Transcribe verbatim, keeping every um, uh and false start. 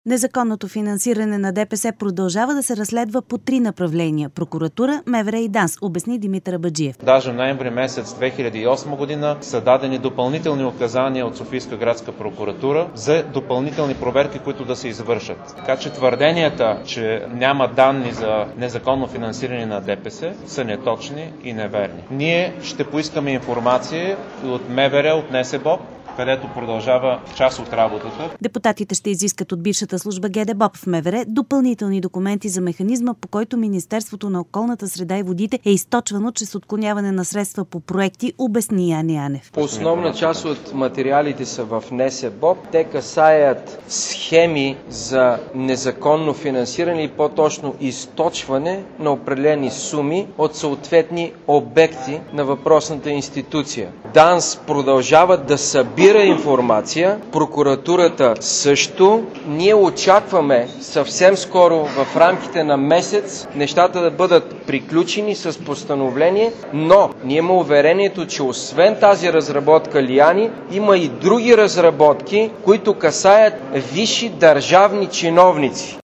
Незаконното финансиране на ДПС продължава да се разследва по три направления – прокуратура, МВР и ДАНС, обясни Димитър Абаджиев. Даже ноември месец две хиляди и осма година са дадени допълнителни указания от Софийска градска прокуратура за допълнителни проверки, които да се извършат. Така че твърденията, че няма данни за незаконно финансиране на ДПС, са неточни и неверни. Ние ще поискаме информация от МВР, от НСБОП, където продължава част от работата. Депутатите ще изискат от бившата служба ГДБОП в МВР допълнителни документи за механизма, по който Министерството на околната среда и водите е източвано чрез отклоняване на средства по проекти, обясни Яне Янев. Основна част от материалите са в НСБОП. Те касаят схеми за незаконно финансиране и по-точно източване на определени суми от съответни обекти на въпросната институция. ДАНС продължава да събира информация, прокуратурата също. Ние очакваме съвсем скоро, в рамките на месец, нещата да бъдат приключени с постановление, но ние имаме уверението, че освен тази разработка Лиани, има и други разработки, които касаят висши държавни чиновници.